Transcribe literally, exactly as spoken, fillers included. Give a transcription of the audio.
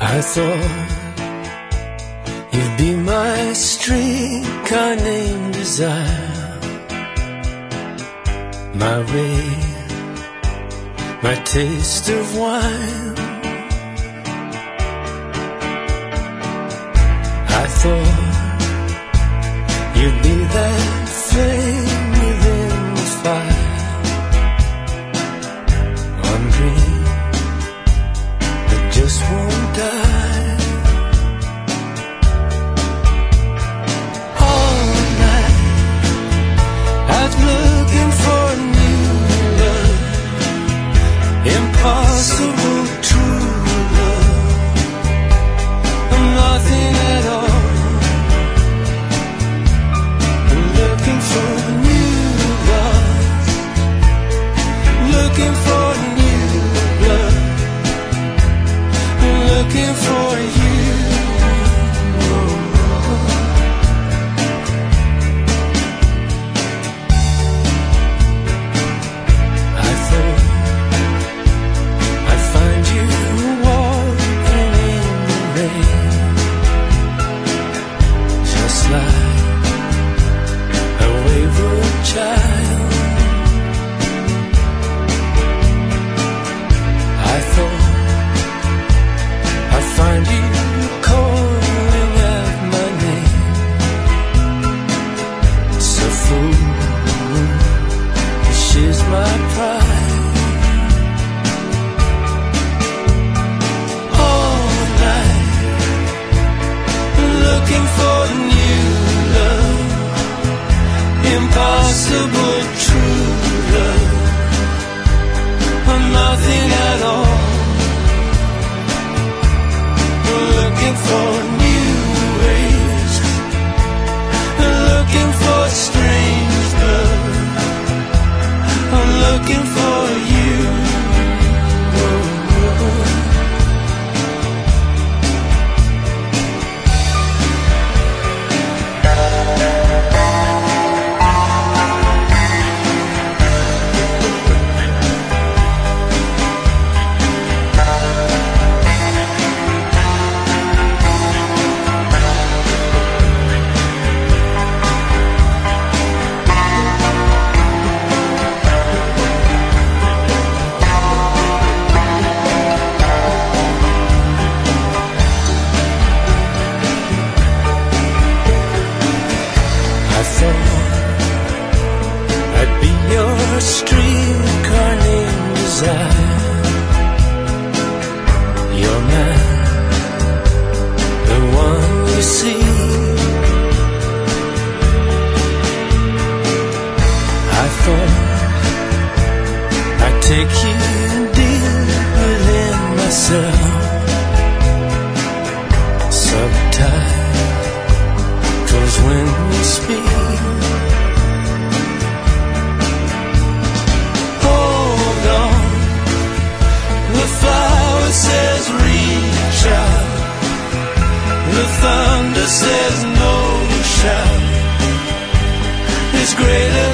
I thought you'd be my streetcar named Desire, my way, my taste of wine. I thought you'd be that flame within the fire, on green that just won't die. All night I was looking for a new love, impossible true love, nothing at all. Looking for new love, looking for new love, looking for you. I thought I'd find you walking in the rain, just like a wayward child. I thought I'd find you calling out my name, so foolish is my pride. All night looking for new love, impossible true love, or nothing at all. Looking for new ways, looking for strange love, I'm looking for you. I thought I'd be your streetcar named Desire, your man, the one you see. I thought I'd take you deep within myself, subtitles when we speak. Hold on, the flower says reach out, the thunder says no shout, it's greater